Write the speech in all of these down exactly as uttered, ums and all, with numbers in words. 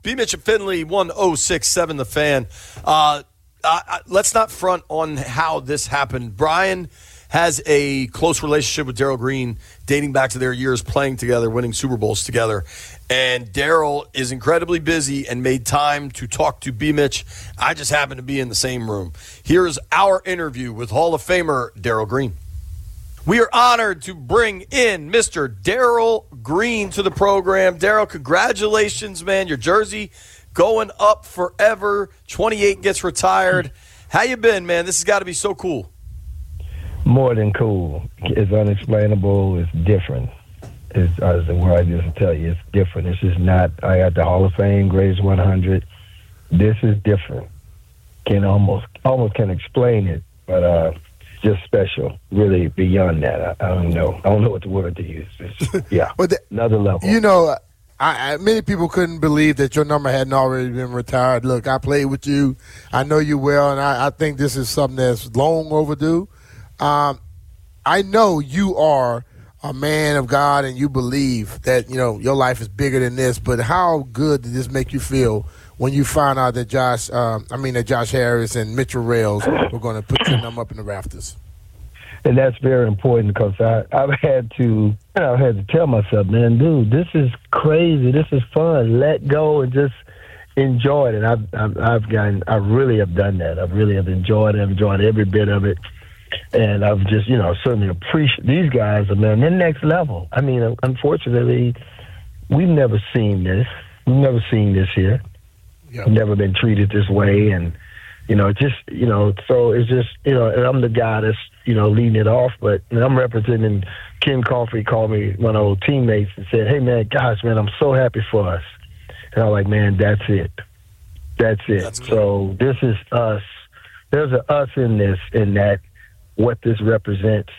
B. Mitch and Finley, one oh six point seven The Fan. Uh, uh, let's not front on how this happened. Brian has a close relationship with Darrell Green dating back to their years playing together, winning Super Bowls together. And Darrell is incredibly busy and made time to talk to B. Mitch. I just happened to be in the same room. Here's our interview with Hall of Famer Darrell Green. We are honored to bring in Mister Darrell Green to the program. Darrell, congratulations, man. Your jersey going up forever. twenty-eight gets retired. How you been, man? This has got to be so cool. More than cool. It's unexplainable. It's different. It's, as the word I used to tell you, it's different. It's just not, I got the Hall of Fame, greatest one hundred. This is different. Can almost, almost can explain it, but uh, just special, really beyond that. I, I don't know. I don't know what the word to use. It's, yeah, but the, another level. You know, I, I, many people couldn't believe that your number hadn't already been retired. Look, I played with you. I know you well, and I, I think this is something that's long overdue. Um, I know you are a man of God and you believe that, you know, your life is bigger than this, but how good did this make you feel when you found out that Josh, um, I mean, that Josh Harris and Mitchell Rales were going to put your number up in the rafters? And that's very important because I, I've had to, you know, I've had to tell myself, man, dude, this is crazy. This is fun. Let go and just enjoy it. And I've, I've, I've gotten, I really have done that. I really have enjoyed it. I've enjoyed every bit of it. And I've just, you know, certainly appreciate these guys. Man, they're next level. I mean, unfortunately, we've never seen this. We've never seen this here. Yep. We've never been treated this way. And, you know, just, you know, so it's just, you know, and I'm the guy that's, you know, leading it off. But and I'm representing Ken Coffey, called me one of old teammates and said, hey, man, gosh, man, I'm so happy for us. And I'm like, man, that's it. That's it. That's so this is us. There's an us in this, in that. What this represents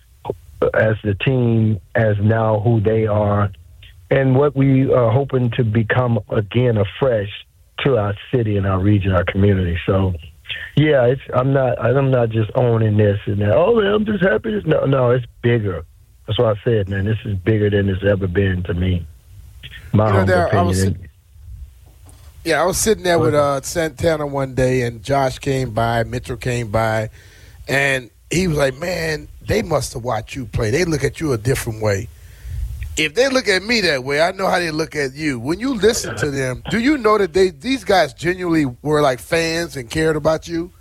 as the team, as now who they are, and what we are hoping to become again afresh to our city and our region, our community. So, yeah, it's I'm not I'm not just owning this and that. Oh, I'm just happy. No, no, it's bigger. That's why I said, man, this is bigger than it's ever been to me. My you know, own there, opinion. I was sit- yeah, I was sitting there with uh, Santana one day, and Josh came by, Mitchell came by, and he was like, man, they must have watched you play. They look at you a different way. If they look at me that way, I know how they look at you. When you listen to them, do you know that they these guys genuinely were like fans and cared about you?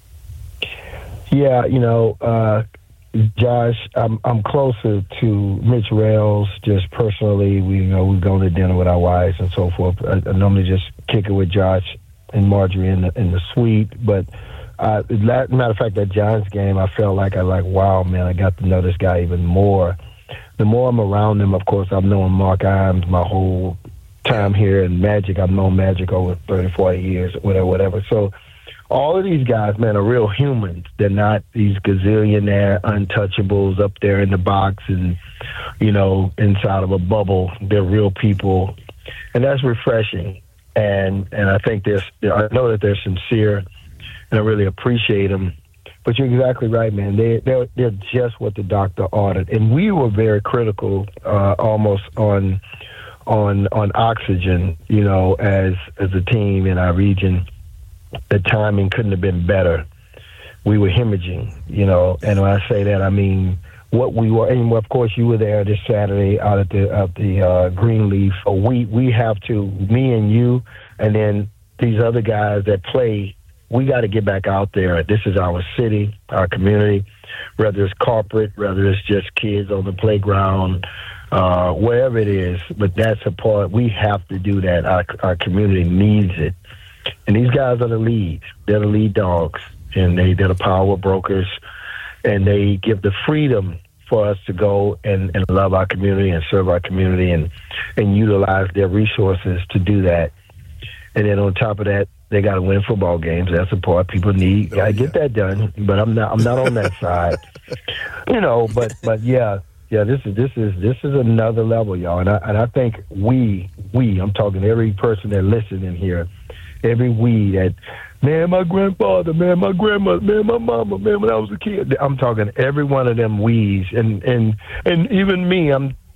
Yeah, you know, uh, Josh, I'm I'm closer to Mitch Rales just personally. We you know we go to dinner with our wives and so forth. I, I normally just kick it with Josh and Marjorie in the in the suite, but. Uh, matter of fact, that Giants game, I felt like I like, wow, man, I got to know this guy even more. The more I'm around him, of course, I've known Mark Imes my whole time here, and Magic, I've known Magic over thirty, forty years, whatever, whatever. So all of these guys, man, are real humans. They're not these gazillionaire untouchables up there in the box and, you know, inside of a bubble. They're real people, and that's refreshing. And and I think there's, I know that they're sincere. And I really appreciate them. But you're exactly right, man. They, they're, they're just what the doctor ordered. And we were very critical uh, almost on on on oxygen, you know, as as a team in our region. The timing couldn't have been better. We were hemorrhaging, you know. And when I say that, I mean what we were. And, of course, you were there this Saturday out at the, at the uh, Greenleaf. So we, we have to, me and you, and then these other guys that play, we got to get back out there. This is our city, our community, whether it's corporate, whether it's just kids on the playground, uh, wherever it is. But that's a part. We have to do that. Our, our community needs it. And these guys are the lead. They're the lead dogs, and they, they're the power brokers, and they give the freedom for us to go and, and love our community and serve our community and, and utilize their resources to do that. And then on top of that, they got to win football games. That's the part people need. Oh, Got to yeah. get that done. But I'm not. I'm not on that side. You know. But but yeah, yeah. This is this is this is another level, y'all. And I and I think we we. I'm talking every person that listens in here, every we that. Man, my grandfather, man, my grandmother, man, my mama, man. When I was a kid, I'm talking every one of them we's, and and and even me. I'm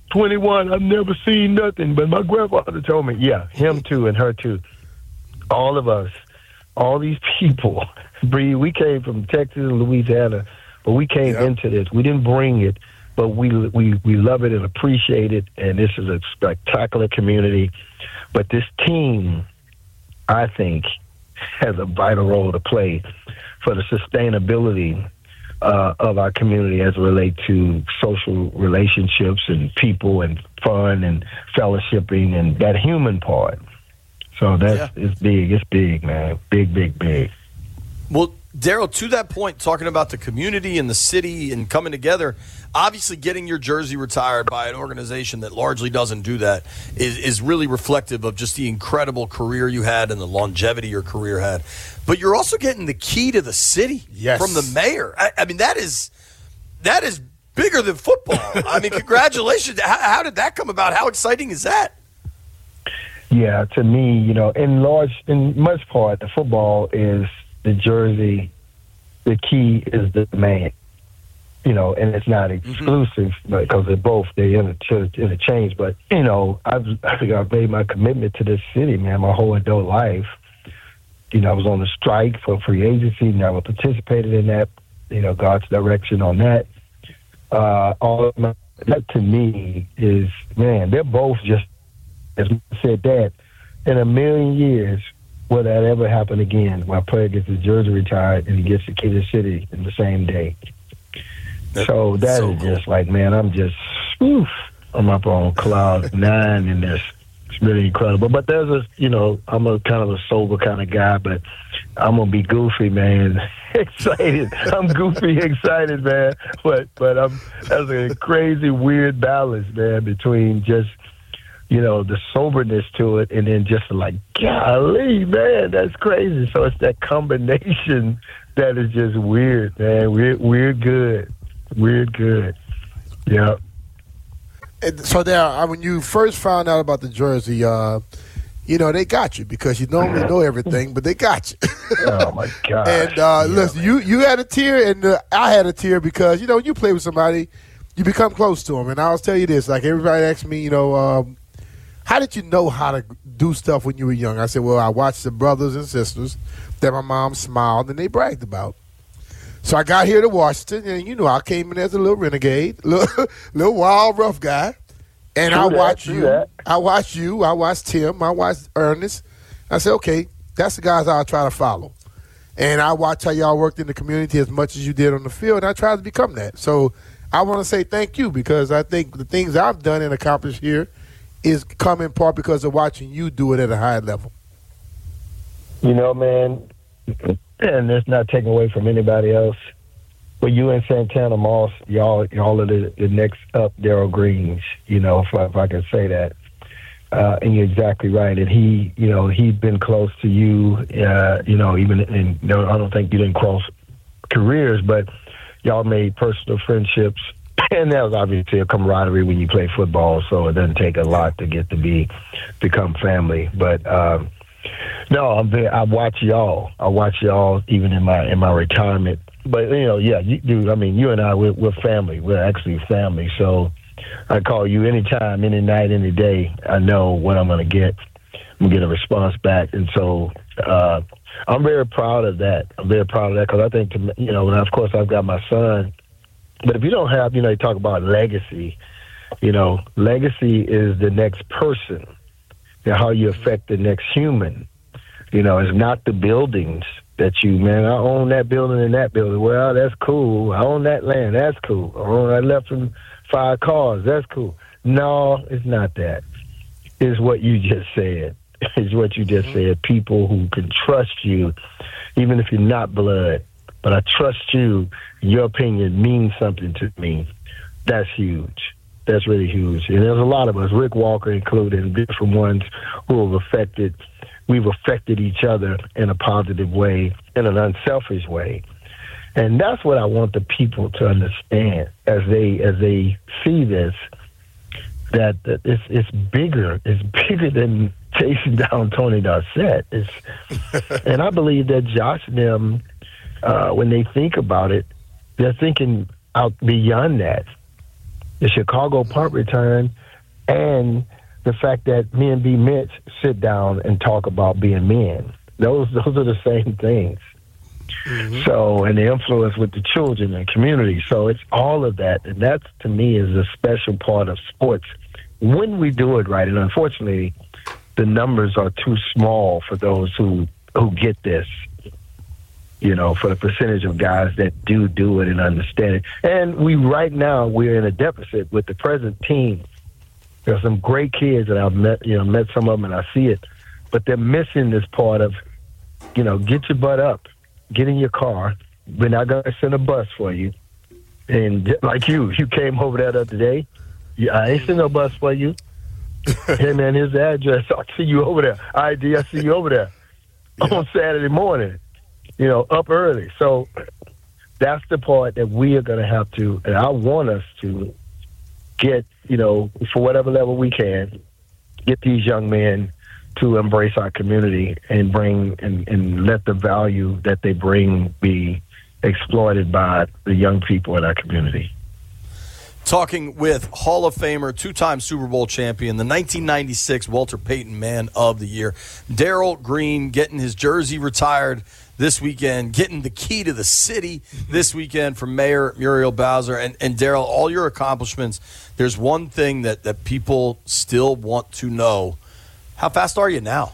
twenty-one, I've never seen nothing. But my grandfather told me, yeah, him too and her too. All of us, all these people, Bree, we came from Texas and Louisiana, but we came yep. into this. We didn't bring it, but we, we, we love it and appreciate it, and this is a spectacular community. But this team, I think, has a vital role to play for the sustainability uh, of our community as it relates to social relationships and people and fun and fellowshipping and that human part. So that's yeah. it's big. It's big, man. Big, big, big. Well, Daryl, to that point, talking about the community and the city and coming together, obviously getting your jersey retired by an organization that largely doesn't do that is, is really reflective of just the incredible career you had and the longevity your career had. But you're also getting the key to the city yes. from the mayor. I, I mean, that is that is bigger than football. I mean, congratulations. How, how did that come about? How exciting is that? Yeah, to me, you know, in large, in much part, the football is the jersey. The key is the man, you know, and it's not exclusive mm-hmm. because they're both they inter- interchange. But you know, I've I think I've made my commitment to this city, man, my whole adult life. You know, I was on the strike for free agency, never participated in that. You know, God's direction on that. Uh, all of my, that to me is, man, they're both just. As I said that, in a million years, will that ever happen again where a player gets his jersey retired and he gets the key to the city in the same day? That's so that so is cool. Just like, man, I'm just, oof, I'm up on cloud nine in this. It's really incredible. But there's a, you know, I'm a kind of a sober kind of guy, but I'm going to be goofy, man. Excited. I'm goofy, excited, man. But, but I'm, that's a crazy, weird balance, man, between just, you know, the soberness to it, and then just like, golly, man, that's crazy. So it's that combination that is just weird, man. Weird, weird good. Weird good. Yeah. And so there, when you first found out about the jersey, uh, you know, they got you because you normally know everything, but they got you. Oh, my God. And uh, yeah, listen, you, you had a tear, and uh, I had a tear because, you know, when you play with somebody, you become close to them. And I'll tell you this, like everybody asks me, you know, um, how did you know how to do stuff when you were young? I said, well, I watched the brothers and sisters that my mom smiled and they bragged about. So I got here to Washington, and, you know, I came in as a little renegade, little, little wild, rough guy. And true I that, watched you. That. I watched you. I watched Tim. I watched Ernest. I said, okay, that's the guys I'll try to follow. And I watched how y'all worked in the community as much as you did on the field, and I tried to become that. So I want to say thank you because I think the things I've done and accomplished here is come in part because of watching you do it at a high level. You know, man, and it's not taken away from anybody else, but you and Santana Moss, y'all, y'all are the, the next up Daryl Greens, you know, if, if I can say that. Uh, and you're exactly right. And he, you know, he's been close to you, uh, you know, even in, you know, I don't think you didn't cross careers, but y'all made personal friendships. And that was obviously a camaraderie when you play football, so it doesn't take a lot to get to be become family. But um, no, I'm very, I watch y'all. I watch y'all even in my in my retirement. But you know, yeah, you do. I mean, you and I, we're, we're family. We're actually family. So I call you anytime, any night, any day. I know what I'm going to get. I'm going to get a response back, and so uh, I'm very proud of that. I'm very proud of that because I think, to, you know, and of course I've got my son. But if you don't have, you know, you talk about legacy, you know, legacy is the next person, and how you affect the next human. You know, it's not the buildings that you, man, I own that building and that building. Well, that's cool. I own that land. That's cool. I own, I left from five cars. That's cool. No, it's not that. It's what you just said. It's what you just said. People who can trust you, even if you're not blood. But I trust you. Your opinion means something to me. That's huge. That's really huge. And there's a lot of us, Rick Walker included, and different ones who have affected, we've affected each other in a positive way, in an unselfish way. And that's what I want the people to understand as they as they see this, that, that it's, it's bigger. It's bigger than chasing down Tony Dorsett. It's, and I believe that Josh and them, Uh, when they think about it, they're thinking out beyond that. the Chicago punt return, and the fact that me and B. Mitch sit down and talk about being men. Those those are the same things. Mm-hmm. So, and the influence with the children and community. So it's all of that. And that, to me, is a special part of sports when we do it right. And unfortunately, the numbers are too small for those who, who get this, you know, for the percentage of guys that do do it and understand it. And we, right now, we're in a deficit with the present team. There's some great kids, and I've met, you know, met some of them, and I see it. But they're missing this part of, you know, get your butt up. Get in your car. We're not going to send a bus for you. And like you, you came over there the other day. Yeah, I ain't send no bus for you. Hey, man, here's the address. I'll see you over there. I D, I see you over there yeah. on Saturday morning, you know, up early. So that's the part that we are going to have to, and I want us to get, you know, for whatever level we can, get these young men to embrace our community and bring and, and let the value that they bring be exploited by the young people in our community. Talking with Hall of Famer, two-time Super Bowl champion, the nineteen ninety-six Walter Payton Man of the Year, Darrell Green, getting his jersey retired this weekend, getting the key to the city this weekend from Mayor Muriel Bowser. And, and Darrell, all your accomplishments, there's one thing that, that people still want to know. How fast are you now?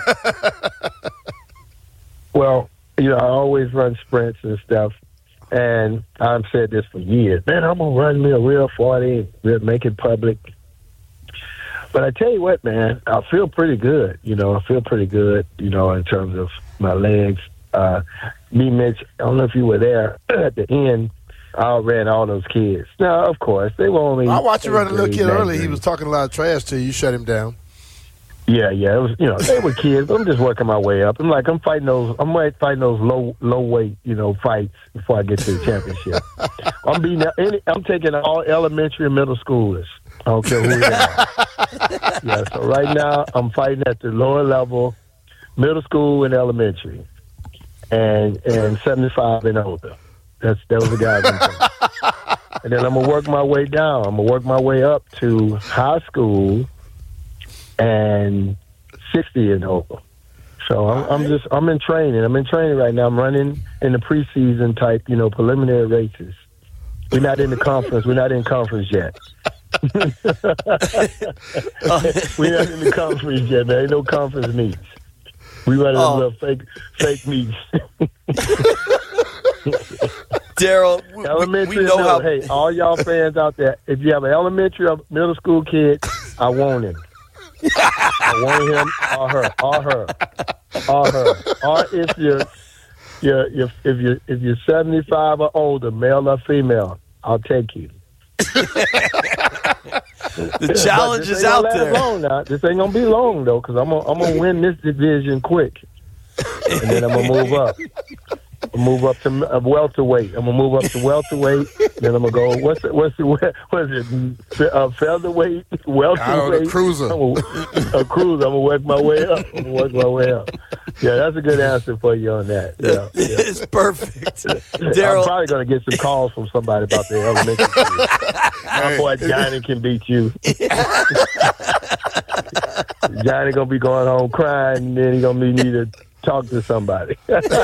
Well, you know, I always run sprints and stuff, and I've said this for years. Man, I'm going to run me a real forty, we'll make it public. But I tell you what, man, I feel pretty good. You know, I feel pretty good, you know, in terms of my legs. Uh, me, Mitch, I don't know if you were there at the end. I ran all those kids. Now, of course, they were only... I watched you run a little kid early. He was talking a lot of trash to you. You shut him down. Yeah, yeah, it was, you know, they were kids. I'm just working my way up. I'm like, I'm fighting those, I'm like fighting those low, low weight, you know, fights before I get to the championship. I'm being, any, I'm taking all elementary and middle schoolers. I don't care who they are. Yeah, so right now I'm fighting at the lower level, middle school and elementary, and and seventy-five and older. That's those are the guys I'm fighting. And then I'm gonna work my way down. I'm gonna work my way up to high school. And sixty and over. So I'm, I'm just I'm in training. I'm in training right now. I'm running in the preseason type, you know, preliminary races. We're not in the conference. We're not in conference yet. We're not in the conference yet. There ain't no conference meets. We run oh. little fake fake meets. Darrell, we, we know how. Hey, all y'all fans out there, if you have an elementary or middle school kid, I want him. I want him or her, or her, or her. Or if you're, you're, you're if you're if you're seventy-five or older, male or female, I'll take you. The challenge is out there. Long now. This ain't gonna be long though, because I'm gonna I'm gonna win this division quick, and then I'm gonna move up. Move up to uh, welterweight. I'm gonna move up to welterweight. Then I'm gonna go. What's it? What's it? What is it? Uh, featherweight, welterweight, a cruiser. I'm a, a cruiser. I'm gonna work my way up. I'm gonna work my way up. Yeah, that's a good answer for you on that. Yeah, yeah. It's perfect. Darrell, I'm probably gonna get some calls from somebody about the elementary school. My boy Johnny can beat you. Johnny gonna be going home crying, and then he gonna be need to talk to somebody.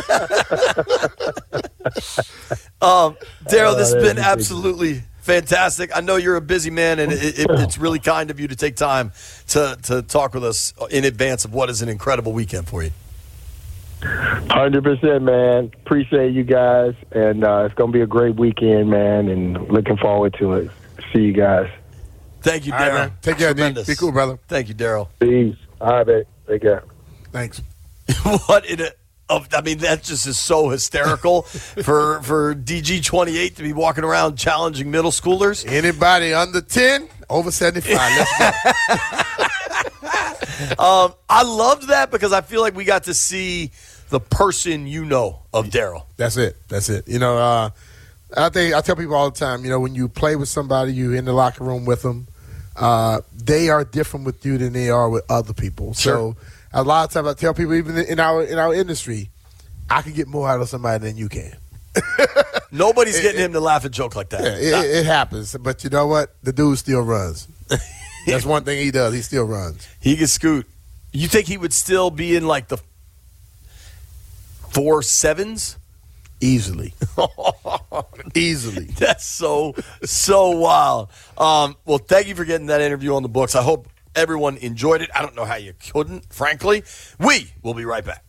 um, Darrell, this has been absolutely fantastic. I know you're a busy man, and it, it, it's really kind of you to take time to, to talk with us in advance of what is an incredible weekend for you. one hundred percent, man. Appreciate you guys, and uh, it's going to be a great weekend, man, and looking forward to it. See you guys. Thank you, Darrell. Right, take care, D. Be cool, brother. Thank you, Darrell. Peace. All right, babe. Take care. Thanks. What in a, of, I mean, that just is so hysterical for for D G twenty-eight to be walking around challenging middle schoolers. Anybody under ten, over seventy-five. Let's go. um, I loved that because I feel like we got to see the person you know of Darrell. That's it. That's it. You know, uh, I think I tell people all the time, you know, when you play with somebody, you're in the locker room with them, uh, they are different with you than they are with other people. Sure. So a lot of times I tell people, even in our in our industry, I can get more out of somebody than you can. Nobody's it, getting it, him to laugh and joke like that. Yeah, it, it happens. But you know what? The dude still runs. That's one thing he does. He still runs. He can scoot. You think he would still be in like the four sevens? Easily. Easily. That's so, so wild. Um, well, thank you for getting that interview on the books. I hope everyone enjoyed it. I don't know how you couldn't, frankly. We will be right back.